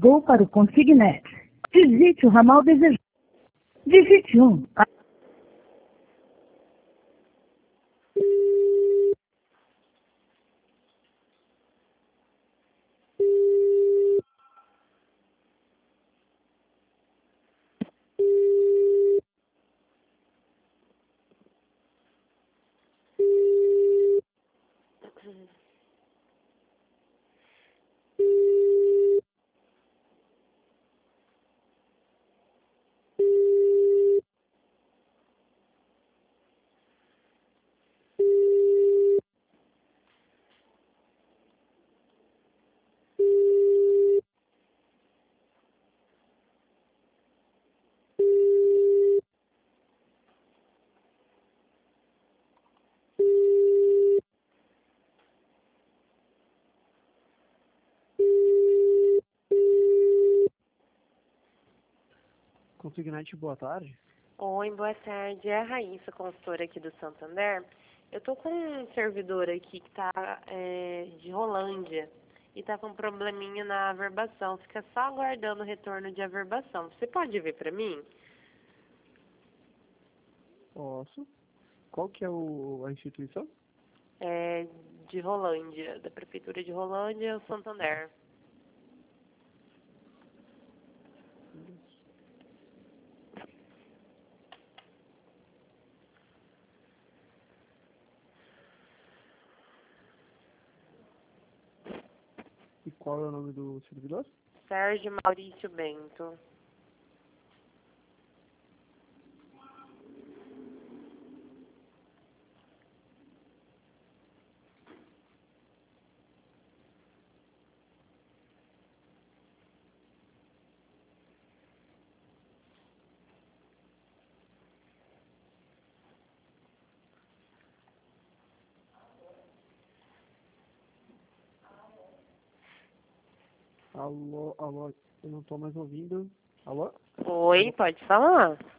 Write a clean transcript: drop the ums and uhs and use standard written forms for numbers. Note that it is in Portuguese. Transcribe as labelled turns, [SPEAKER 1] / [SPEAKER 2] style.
[SPEAKER 1] ligou para o Consignet. Digite o ramal desejado. Digite 1.
[SPEAKER 2] Consignante, boa tarde.
[SPEAKER 3] Oi, boa tarde. É a Raíssa, consultora aqui do Santander. Eu tô com um servidor aqui que tá de Rolândia e tá com um probleminha na averbação. Fica só aguardando o retorno de averbação. Você pode ver pra mim?
[SPEAKER 2] Posso. Qual que é a instituição?
[SPEAKER 3] É de Rolândia, da Prefeitura de Rolândia, o Santander.
[SPEAKER 2] E qual é o nome do servidor?
[SPEAKER 3] Sérgio Maurício Bento.
[SPEAKER 2] Alô, alô, eu não tô mais ouvindo. Alô?
[SPEAKER 3] Oi, pode falar?